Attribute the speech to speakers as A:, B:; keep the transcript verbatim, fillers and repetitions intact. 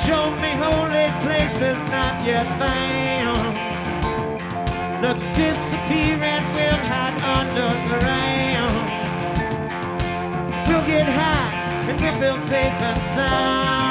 A: Show me holy places not yet found. Looks disappearing, we'll hide underground. We'll get high and we feel safe and sound.